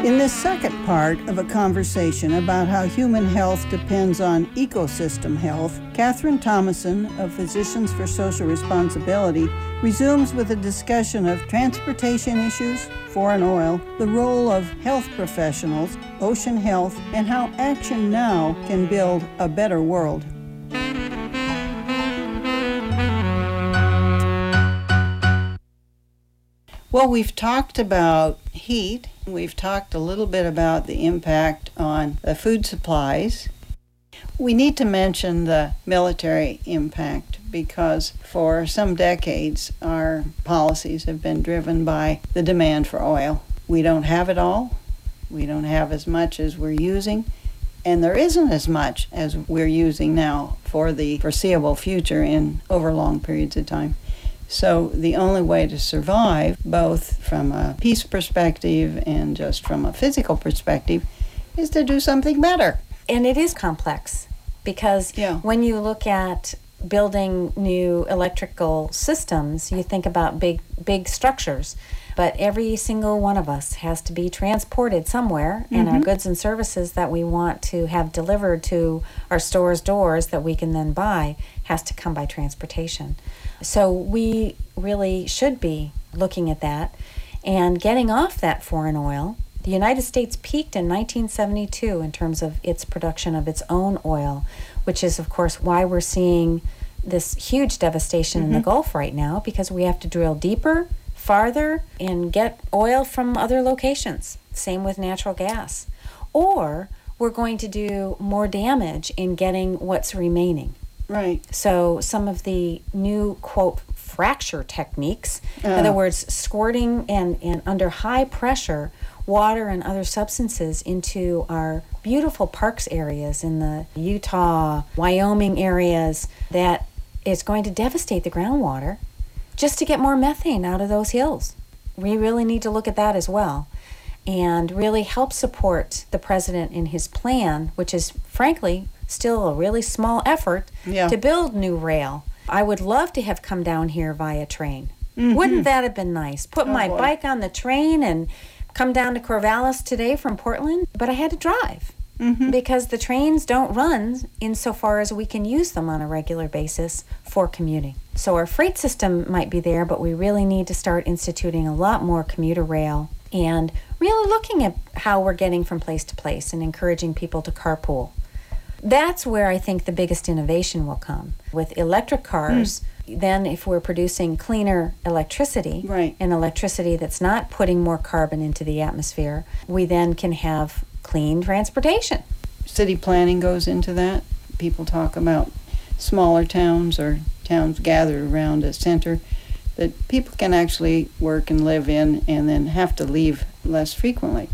In this second part of a conversation about how human health depends on ecosystem health, Catherine Thomason of Physicians for Social Responsibility resumes with a discussion of transportation issues, foreign oil, the role of health professionals, ocean health, and how action now can build a better world. Well, we've talked about heat. We've talked a little bit about the impact on the food supplies. We need to mention the military impact because for some decades our policies have been driven by the demand for oil. We don't have it all. We don't have as much as we're using. And there isn't as much as we're using now for the foreseeable future in over long periods of time. So the only way to survive, both from a peace perspective and just from a physical perspective, is to do something better. And it is complex because when you look at building new electrical systems, you think about big structures. But every single one of us has to be transported somewhere, and our goods and services that we want to have delivered to our stores' doors that we can then buy has to come by transportation. So we really should be looking at that and getting off that foreign oil. The United States peaked in 1972 in terms of its production of its own oil, which is, of course, why we're seeing this huge devastation in the Gulf right now, because we have to drill deeper, farther, and get oil from other locations. Same with natural gas. Or we're going to do more damage in getting what's remaining. Right. So some of the new, quote, fracture techniques, in other words, squirting and under high pressure water and other substances into our beautiful parks areas in the Utah, Wyoming areas, that is going to devastate the groundwater just to get more methane out of those hills. We really need to look at that as well and really help support the president in his plan, which is, frankly, still a really small effort to build new rail. I would love to have come down here via train. Wouldn't that have been nice? Put my bike on the train and come down to Corvallis today from Portland, but I had to drive because the trains don't run insofar as we can use them on a regular basis for commuting. So our freight system might be there, but we really need to start instituting a lot more commuter rail and really looking at how we're getting from place to place and encouraging people to carpool. That's where I think the biggest innovation will come. With electric cars, then if we're producing cleaner electricity, and electricity that's not putting more carbon into the atmosphere, we then can have clean transportation. City planning goes into that. People talk about smaller towns or towns gathered around a center that people can actually work and live in and then have to leave less frequently.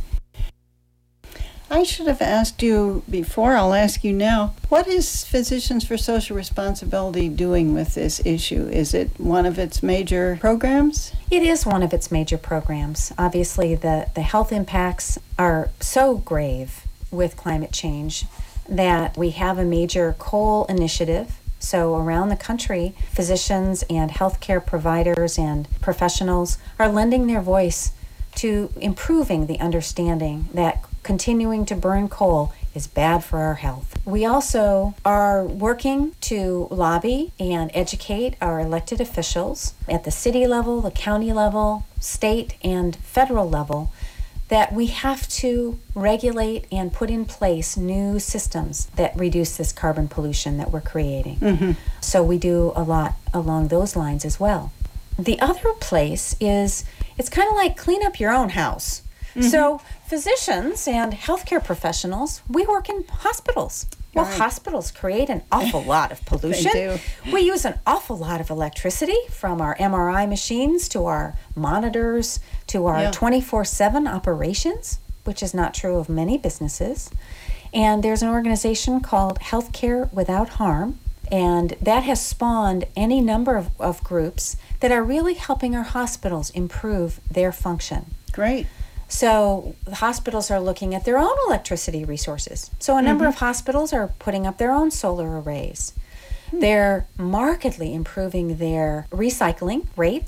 I should have asked you before, I'll ask you now, what is Physicians for Social Responsibility doing with this issue? Is it one of its major programs? It is one of its major programs. Obviously, the health impacts are so grave with climate change that we have a major coal initiative. So around the country, physicians and healthcare providers and professionals are lending their voice to improving the understanding that continuing to burn coal is bad for our health. We also are working to lobby and educate our elected officials at the city level, the county level, state and federal level that we have to regulate and put in place new systems that reduce this carbon pollution that we're creating. So we do a lot along those lines as well. The other place is, it's kind of like clean up your own house. So physicians and healthcare professionals, we work in hospitals. Well, hospitals create an awful lot of pollution. They do. We use an awful lot of electricity, from our MRI machines to our monitors to our 24/7 operations, which is not true of many businesses. And there's an organization called Healthcare Without Harm, and that has spawned any number of groups that are really helping our hospitals improve their function. Great. So the hospitals are looking at their own electricity resources. So a number of hospitals are putting up their own solar arrays. They're markedly improving their recycling rates.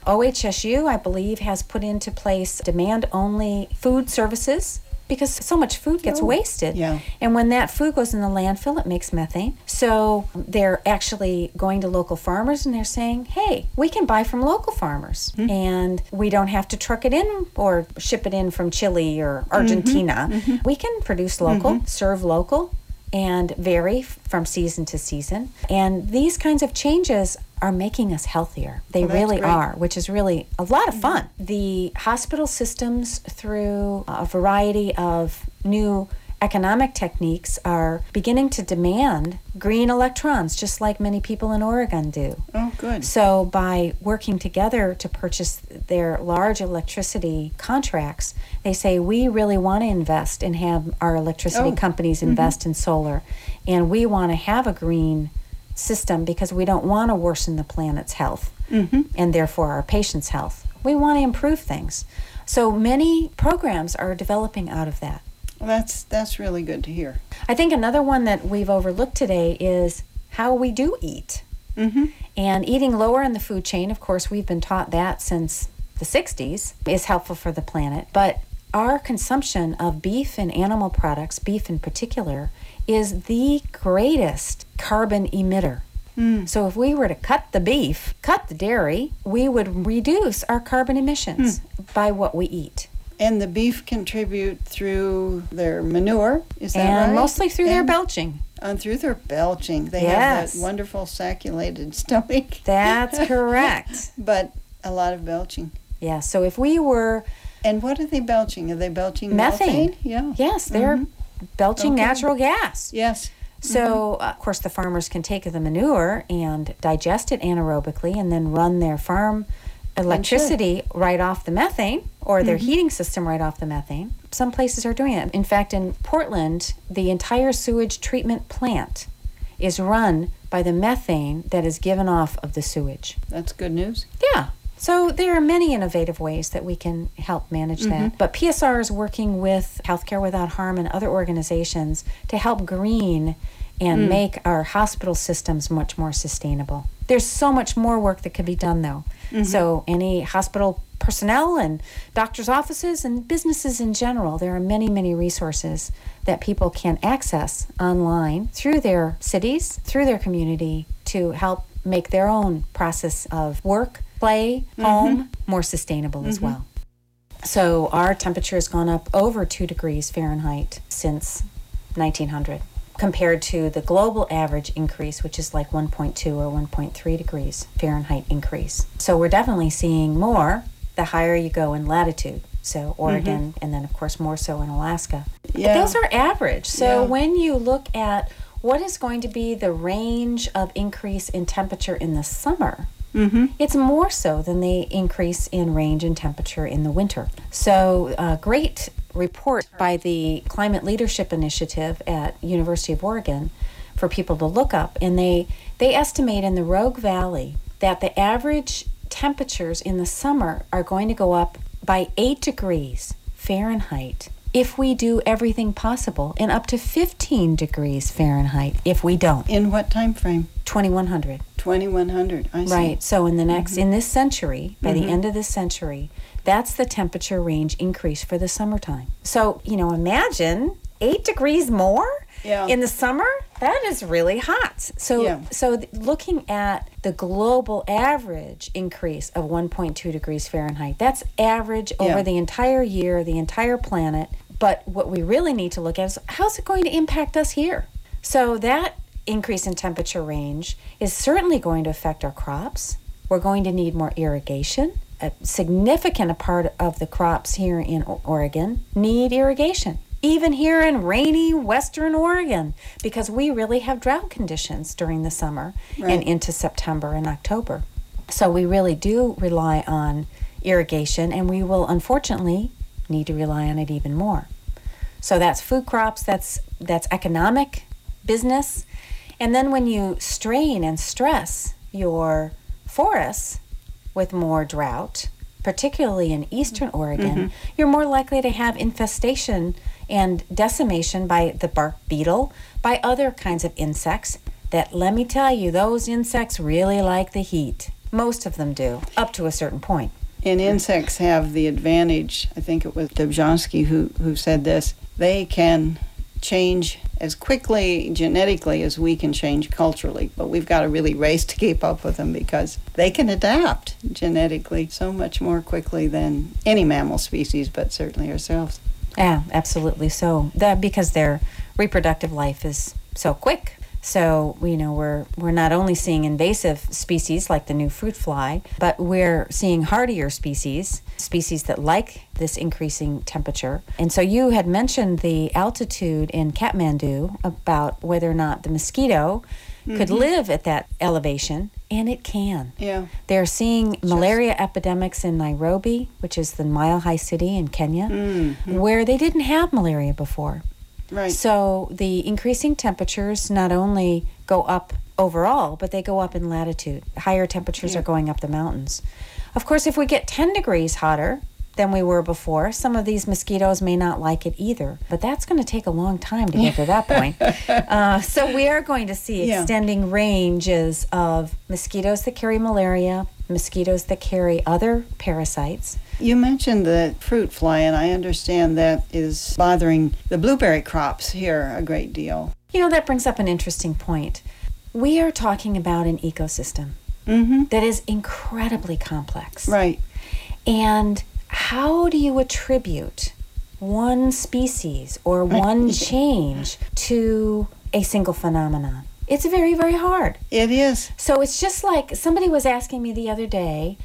OHSU, I believe, has put into place demand-only food services because so much food gets wasted. Yeah. And when that food goes in the landfill, it makes methane. So they're actually going to local farmers and they're saying, hey, we can buy from local farmers and we don't have to truck it in or ship it in from Chile or Argentina. We can produce local, serve local, and vary from season to season. And these kinds of changes are making us healthier. They really are, which is really a lot of fun. The hospital systems, through a variety of new economic techniques, are beginning to demand green electrons, just like many people in Oregon do. Oh, good. So by working together to purchase their large electricity contracts, they say, we really want to invest and have our electricity companies invest in solar. And we want to have a green system because we don't want to worsen the planet's health and therefore our patients' health. We want to improve things. So many programs are developing out of that. Well, that's really good to hear. I think another one that we've overlooked today is how we do eat. And eating lower in the food chain, of course, we've been taught that since the 60s, is helpful for the planet. But our consumption of beef and animal products, beef in particular, is the greatest carbon emitter. So if we were to cut the beef, cut the dairy, we would reduce our carbon emissions by what we eat. And the beef contribute through their manure, is that right? And mostly through their belching. And through their belching. They have that wonderful sacculated stomach. That's correct. But a lot of belching. Yeah, so if we were... And what are they belching? Are they belching methane? Yeah. Yes, they're belching natural gas. Yes. So, of course, the farmers can take the manure and digest it anaerobically and then run their farm electricity right off the methane or their heating system right off the methane. Some places are doing it. In fact, in Portland, the entire sewage treatment plant is run by the methane that is given off of the sewage. That's good news. Yeah. So there are many innovative ways that we can help manage that. But PSR is working with Healthcare Without Harm and other organizations to help green and make our hospital systems much more sustainable. There's so much more work that could be done, though. So any hospital personnel and doctors' offices and businesses in general, there are many, many resources that people can access online through their cities, through their community, to help make their own process of work, play, home more sustainable as well. So our temperature has gone up over 2 degrees Fahrenheit since 1900. Compared to the global average increase, which is like 1.2 or 1.3 degrees Fahrenheit increase. So we're definitely seeing more the higher you go in latitude. So Oregon, and then of course more so in Alaska. Yeah. But those are average. So when you look at what is going to be the range of increase in temperature in the summer, it's more so than the increase in range in temperature in the winter. So a great report by the Climate Leadership Initiative at University of Oregon for people to look up. And they estimate in the Rogue Valley that the average temperatures in the summer are going to go up by 8 degrees Fahrenheit if we do everything possible, and up to 15 degrees Fahrenheit if we don't. In what time frame? 2100. 2100, I see. Right, so in the next, in this century, by the end of this century, that's the temperature range increase for the summertime. So, imagine 8 degrees more in the summer. That is really hot. So, looking at the global average increase of 1.2 degrees Fahrenheit, that's average over the entire year, the entire planet. But what we really need to look at is how's it going to impact us here? So that increase in temperature range is certainly going to affect our crops. We're going to need more irrigation. A significant part of the crops here in Oregon need irrigation. Even here in rainy Western Oregon, because we really have drought conditions during the summer and into September and October. So we really do rely on irrigation, and we will unfortunately need to rely on it even more. So that's food crops, that's economic business. And then when you strain and stress your forests with more drought, particularly in eastern Oregon, you're more likely to have infestation and decimation by the bark beetle, by other kinds of insects that, let me tell you, those insects really like the heat. Most of them do, up to a certain point. And insects have the advantage, I think it was Dobzhansky who said this, they can change as quickly genetically as we can change culturally, but we've got to really race to keep up with them because they can adapt genetically so much more quickly than any mammal species, but certainly ourselves. Yeah, absolutely. So that because their reproductive life is so quick. So, we're not only seeing invasive species like the new fruit fly, but we're seeing hardier species that like this increasing temperature. And so you had mentioned the altitude in Kathmandu about whether or not the mosquito could live at that elevation, and it can. Yeah. They're seeing malaria epidemics in Nairobi, which is the mile-high city in Kenya, where they didn't have malaria before. Right. So the increasing temperatures not only go up overall, but they go up in latitude. Higher temperatures are going up the mountains. Of course, if we get 10 degrees hotter than we were before, some of these mosquitoes may not like it either. But that's going to take a long time to get to that point. So we are going to see extending ranges of mosquitoes that carry malaria, mosquitoes that carry other parasites. You mentioned the fruit fly, and I understand that is bothering the blueberry crops here a great deal. That brings up an interesting point. We are talking about an ecosystem that is incredibly complex. Right. And how do you attribute one species or one change to a single phenomenon? It's very, very hard. It is. So it's just like somebody was asking me the other day,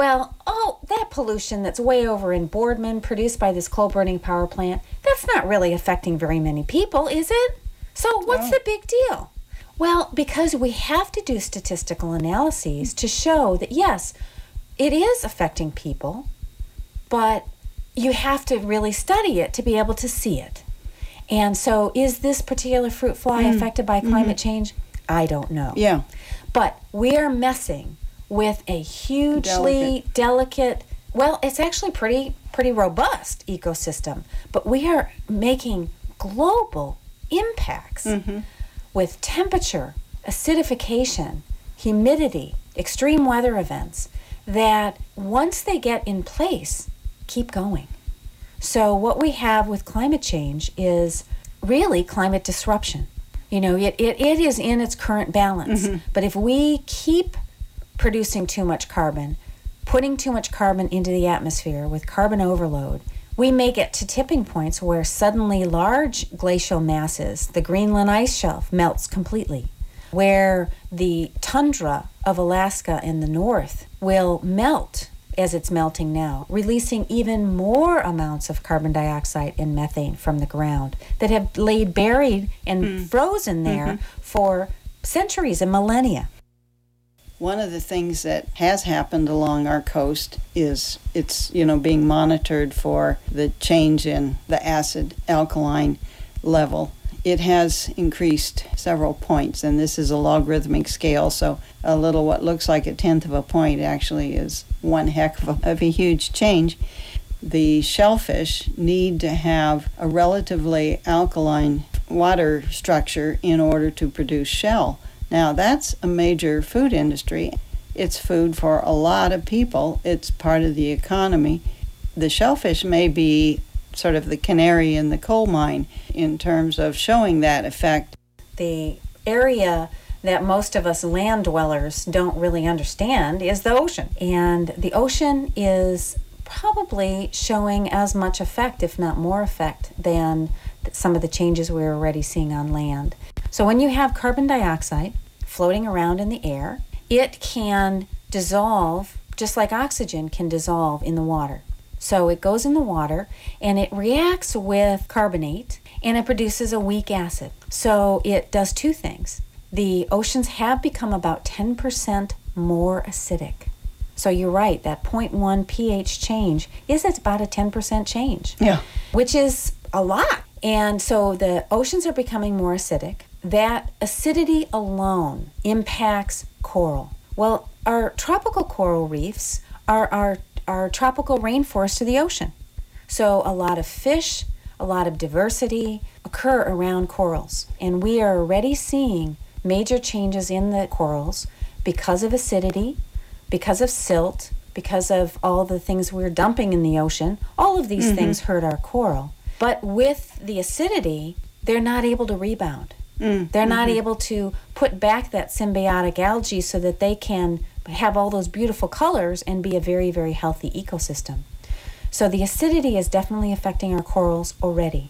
that pollution that's way over in Boardman produced by this coal-burning power plant, that's not really affecting very many people, is it? So what's the big deal? Well, because we have to do statistical analyses to show that, yes, it is affecting people, but you have to really study it to be able to see it. And so is this particular fruit fly affected by climate change? I don't know. Yeah. But we are messing with a hugely delicate, it's actually pretty robust ecosystem, but we are making global impacts with temperature, acidification, humidity, extreme weather events that once they get in place, keep going. So what we have with climate change is really climate disruption. It is in its current balance, but if we keep producing too much carbon, putting too much carbon into the atmosphere with carbon overload, we may get to tipping points where suddenly large glacial masses, the Greenland ice shelf, melts completely, where the tundra of Alaska in the north will melt as it's melting now, releasing even more amounts of carbon dioxide and methane from the ground that have laid buried and frozen there for centuries and millennia. One of the things that has happened along our coast is it's, being monitored for the change in the acid alkaline level. It has increased several points, and this is a logarithmic scale, so a little what looks like a tenth of a point actually is one heck of a huge change. The shellfish need to have a relatively alkaline water structure in order to produce shell. Now, that's a major food industry. It's food for a lot of people. It's part of the economy. The shellfish may be sort of the canary in the coal mine in terms of showing that effect. The area that most of us land dwellers don't really understand is the ocean. And the ocean is probably showing as much effect, if not more effect, than some of the changes we're already seeing on land. So when you have carbon dioxide floating around in the air, it can dissolve, just like oxygen can dissolve in the water. So it goes in the water and it reacts with carbonate and it produces a weak acid. So it does two things. The oceans have become about 10% more acidic. So you're right, that 0.1 pH change is about a 10% change, which is a lot. And so the oceans are becoming more acidic. That acidity alone impacts coral. Well, our tropical coral reefs are our tropical rainforest of the ocean. So a lot of fish, a lot of diversity occur around corals. And we are already seeing major changes in the corals because of acidity, because of silt, because of all the things we're dumping in the ocean. All of these things hurt our coral. But with the acidity, they're not able to rebound. They're not able to put back that symbiotic algae so that they can have all those beautiful colors and be a very, very healthy ecosystem. So the acidity is definitely affecting our corals already.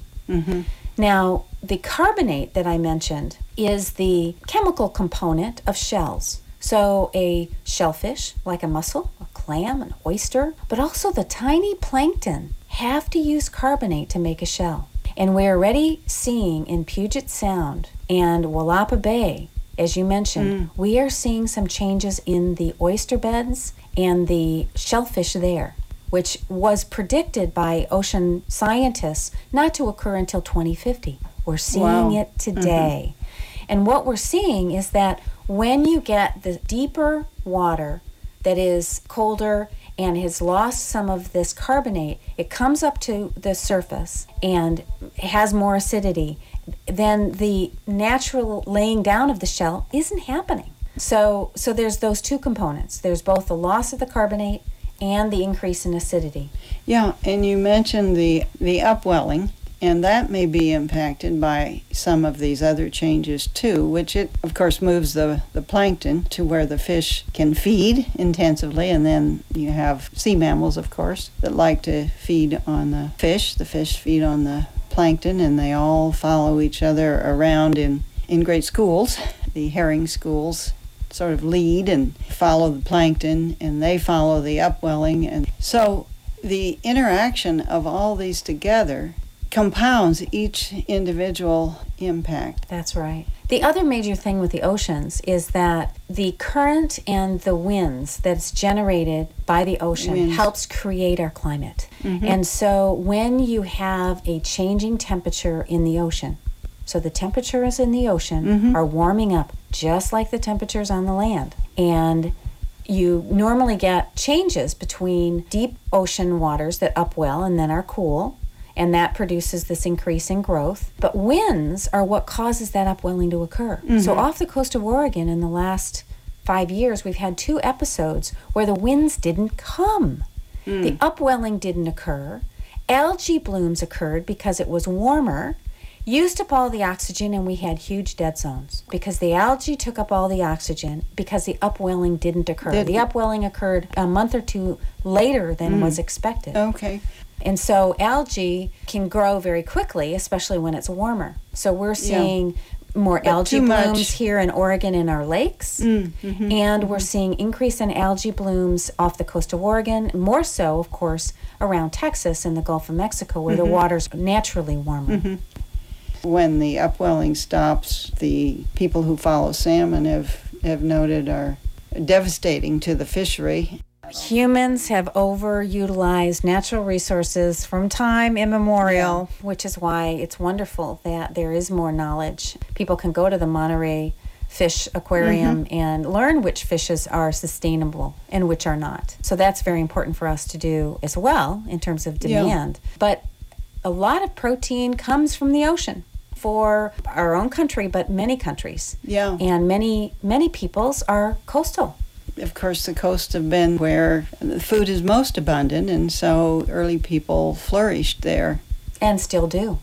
Now, the carbonate that I mentioned is the chemical component of shells. So a shellfish, like a mussel, a clam, an oyster, but also the tiny plankton have to use carbonate to make a shell. And we're already seeing in Puget Sound and Walapa Bay, as you mentioned, we are seeing some changes in the oyster beds and the shellfish there, which was predicted by ocean scientists not to occur until 2050. We're seeing it today. And what we're seeing is that when you get the deeper water that is colder and has lost some of this carbonate, it comes up to the surface and has more acidity, then the natural laying down of the shell isn't happening. So there's those two components. There's both the loss of the carbonate and the increase in acidity. Yeah, and you mentioned the upwelling, and that may be impacted by some of these other changes too, which it, of course, moves the plankton to where the fish can feed intensively, and then you have sea mammals, of course, that like to feed on the fish. The fish feed on the plankton, and they all follow each other around in great schools. The herring schools sort of lead and follow the plankton, and they follow the upwelling. And so the interaction of all these together compounds each individual impact. That's right. The other major thing with the oceans is that the current and the winds that's generated by the ocean helps create our climate. And so when you have a changing temperature in the ocean, so the temperatures in the ocean are warming up just like the temperatures on the land. And you normally get changes between deep ocean waters that upwell and then are cool, and that produces this increase in growth. But winds are what causes that upwelling to occur. So off the coast of Oregon in the last 5 years, we've had 2 episodes where the winds didn't come. The upwelling didn't occur. Algae blooms occurred because it was warmer, used up all the oxygen, and we had huge dead zones because the algae took up all the oxygen because the upwelling didn't occur. The upwelling occurred a month or 2 later than was expected. Okay. And so algae can grow very quickly, especially when it's warmer. So we're seeing more algae blooms here in Oregon in our lakes, and we're seeing increase in algae blooms off the coast of Oregon, more so, of course, around Texas and the Gulf of Mexico, where the water's naturally warmer. When the upwelling stops, the people who follow salmon have noted are devastating to the fishery. Humans have overutilized natural resources from time immemorial, which is why it's wonderful that there is more knowledge. People can go to the Monterey Fish Aquarium and learn which fishes are sustainable and which are not. So that's very important for us to do as well in terms of demand. But a lot of protein comes from the ocean for our own country, but many countries. And many peoples are coastal. Of course, the coasts have been where the food is most abundant, and so early people flourished there. And still do.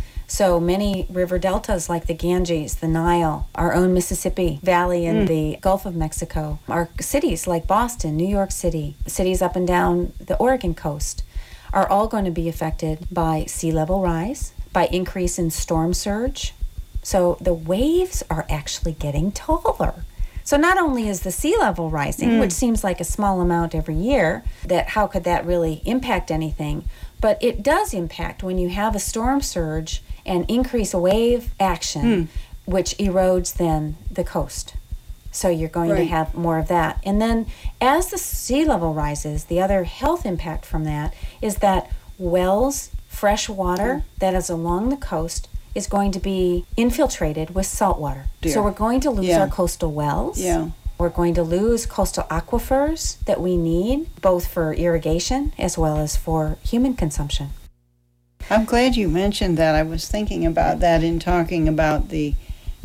So many river deltas like the Ganges, the Nile, our own Mississippi Valley in the Gulf of Mexico, our cities like Boston, New York City, cities up and down the Oregon coast are all going to be affected by sea level rise, by increase in storm surge. So the waves are actually getting taller. So not only is the sea level rising, which seems like a small amount every year, that how could that really impact anything? But it does impact when you have a storm surge and increase wave action, which erodes then the coast. So you're going to have more of that. And then as the sea level rises, the other health impact from that is that wells, fresh water that is along the coast is going to be infiltrated with salt water. So we're going to lose our coastal wells. We're going to lose coastal aquifers that we need, both for irrigation as well as for human consumption. I'm glad you mentioned that. I was thinking about that in talking about the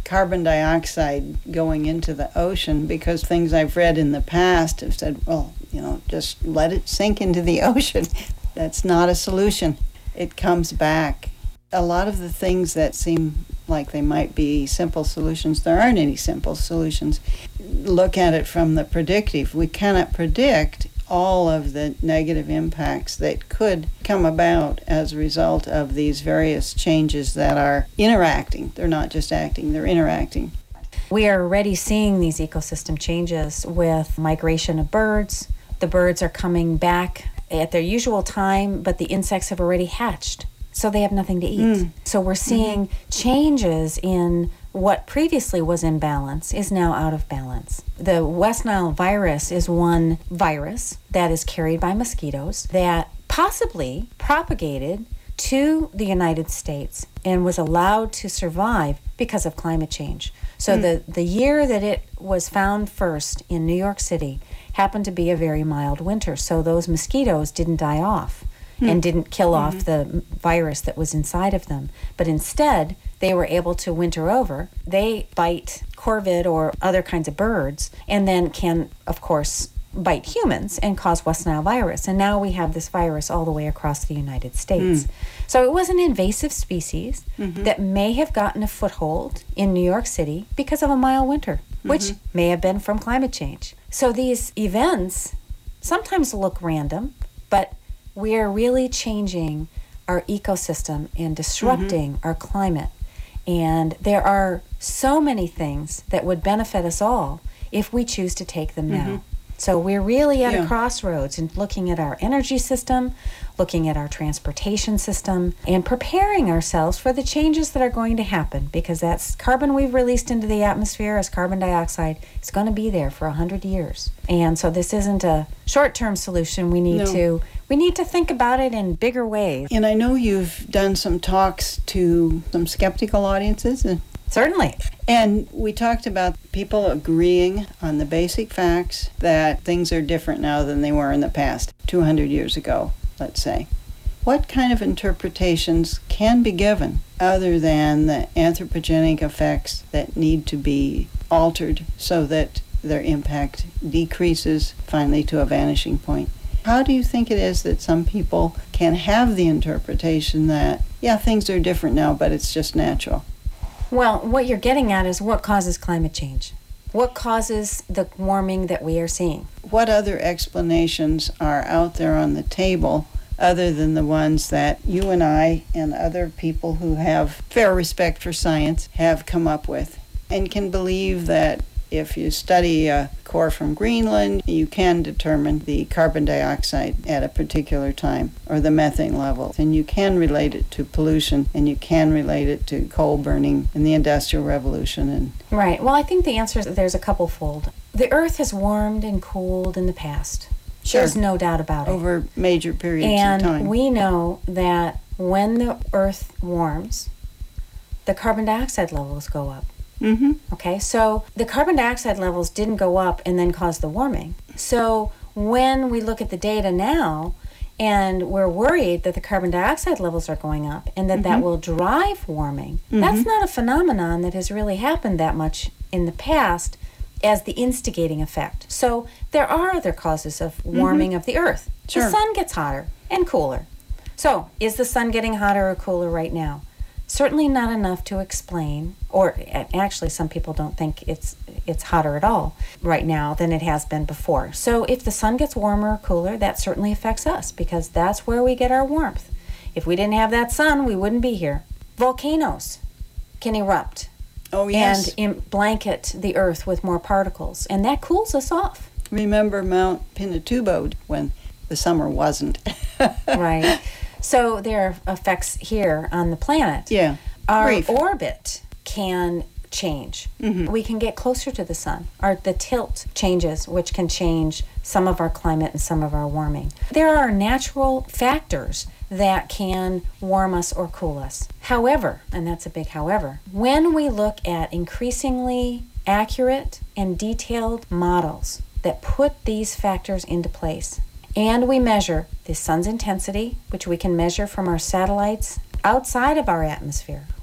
carbon dioxide going into the ocean, because things I've read in the past have said, well, just let it sink into the ocean. That's not a solution. It comes back. A lot of the things that seem like they might be simple solutions, there aren't any simple solutions. Look at it from the predictive. We cannot predict all of the negative impacts that could come about as a result of these various changes that are interacting. They're not just acting, they're interacting. We are already seeing these ecosystem changes with migration of birds. The birds are coming back at their usual time, but the insects have already hatched, so they have nothing to eat. So we're seeing changes in what previously was in balance is now out of balance. The West Nile virus is one virus that is carried by mosquitoes that possibly propagated to the United States and was allowed to survive because of climate change. So the year that it was found first in New York City happened to be a very mild winter, so those mosquitoes didn't die off and didn't kill off the virus that was inside of them. But instead, they were able to winter over. They bite corvid or other kinds of birds and then can, of course, bite humans and cause West Nile virus. And now we have this virus all the way across the United States. So it was an invasive species that may have gotten a foothold in New York City because of a mild winter, which may have been from climate change. So these events sometimes look random, but we are really changing our ecosystem and disrupting our climate. And there are so many things that would benefit us all if we choose to take them now. So we're really at a crossroads in looking at our energy system, looking at our transportation system, and preparing ourselves for the changes that are going to happen, because that's carbon we've released into the atmosphere as carbon dioxide. It's going to be there for 100 years. And so this isn't a short-term solution. We need to think about it in bigger ways. And I know you've done some talks to some skeptical audiences. Certainly. And we talked about people agreeing on the basic facts that things are different now than they were in the past, 200 years ago, let's say. What kind of interpretations can be given other than the anthropogenic effects that need to be altered so that their impact decreases finally to a vanishing point? How do you think it is that some people can have the interpretation that, things are different now, but it's just natural? Well, what you're getting at is what causes climate change? What causes the warming that we are seeing? What other explanations are out there on the table other than the ones that you and I and other people who have fair respect for science have come up with, and can believe that if you study a core from Greenland, you can determine the carbon dioxide at a particular time or the methane level, and you can relate it to pollution, and you can relate it to coal burning in the Industrial Revolution. Right. Well, I think the answer is there's a couple-fold. The Earth has warmed and cooled in the past. Sure. There's no doubt about it. Over major periods of time. And we know that when the Earth warms, the carbon dioxide levels go up. Okay, so the carbon dioxide levels didn't go up and then cause the warming. So when we look at the data now and we're worried that the carbon dioxide levels are going up and that will drive warming, that's not a phenomenon that has really happened that much in the past as the instigating effect. So there are other causes of warming of the Earth. Sure. The sun gets hotter and cooler. So is the sun getting hotter or cooler right now? Certainly not enough to explain, or actually some people don't think it's hotter at all right now than it has been before. So if the sun gets warmer or cooler, that certainly affects us because that's where we get our warmth. If we didn't have that sun, we wouldn't be here. Volcanoes can erupt. Oh, yes. And blanket the Earth with more particles, and that cools us off. Remember Mount Pinatubo when the summer wasn't. Right. So there are effects here on the planet. Yeah. Our Brief. orbit can change. We can get closer to the sun. The tilt changes, which can change some of our climate and some of our warming. There are natural factors that can warm us or cool us. However, and that's a big however, when we look at increasingly accurate and detailed models that put these factors into place, and we measure the sun's intensity, which we can measure from our satellites outside of our atmosphere.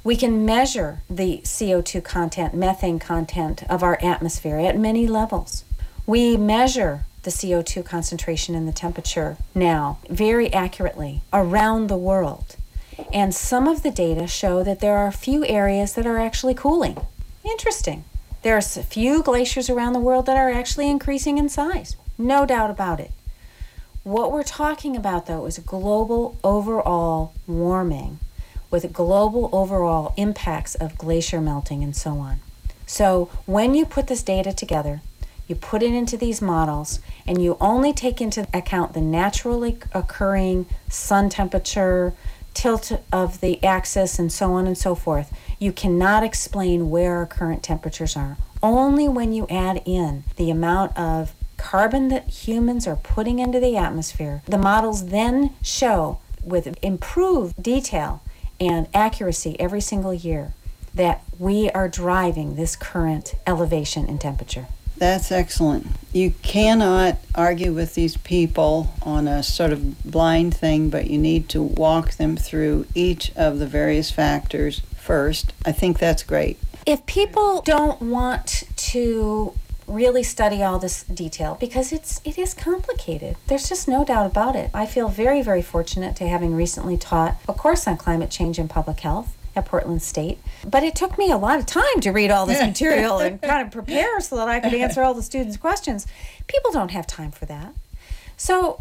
We can measure the CO2 content, methane content of our atmosphere at many levels. We measure the CO2 concentration and the temperature now very accurately around the world. And some of the data show that there are a few areas that are actually cooling. Interesting. There are a few glaciers around the world that are actually increasing in size. No doubt about it. What we're talking about, though, is global overall warming with global overall impacts of glacier melting and so on. So when you put this data together, you put it into these models, and you only take into account the naturally occurring sun temperature, tilt of the axis, and so on and so forth, you cannot explain where our current temperatures are. Only when you add in the amount of carbon that humans are putting into the atmosphere, the models then show with improved detail and accuracy every single year that we are driving this current elevation in temperature. That's excellent. You cannot argue with these people on a sort of blind thing, but you need to walk them through each of the various factors first. I think that's great. If people don't want to really study all this detail, because it is complicated, there's just no doubt about it. I feel very, very fortunate to having recently taught a course on climate change and public health at Portland State. But it took me a lot of time to read all this material and kind of prepare so that I could answer all the students' questions. People don't have time for that. So,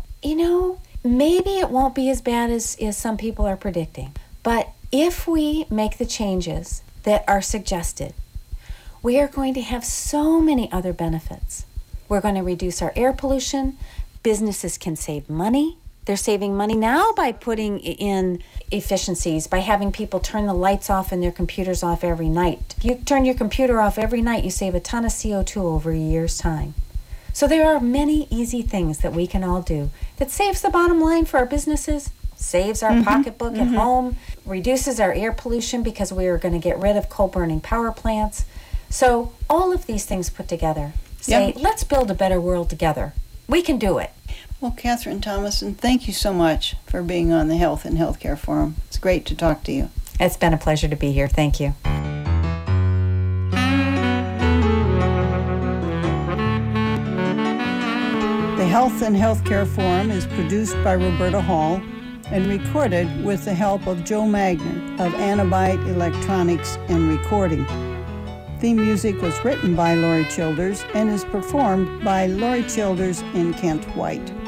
maybe it won't be as bad as some people are predicting. But if we make the changes that are suggested, we are going to have so many other benefits. We're going to reduce our air pollution. Businesses can save money. They're saving money now by putting in efficiencies, by having people turn the lights off and their computers off every night. If you turn your computer off every night, you save a ton of CO2 over a year's time. So there are many easy things that we can all do that saves the bottom line for our businesses, saves our pocketbook at home, reduces our air pollution because we are going to get rid of coal-burning power plants. So all of these things put together say, let's build a better world together. We can do it. Well, Catherine Thomason, thank you so much for being on the Health and Healthcare Forum. It's great to talk to you. It's been a pleasure to be here. Thank you. The Health and Healthcare Forum is produced by Roberta Hall and recorded with the help of Joe Magner of Anabyte Electronics and Recording. Theme music was written by Lori Childers and is performed by Lori Childers and Kent White.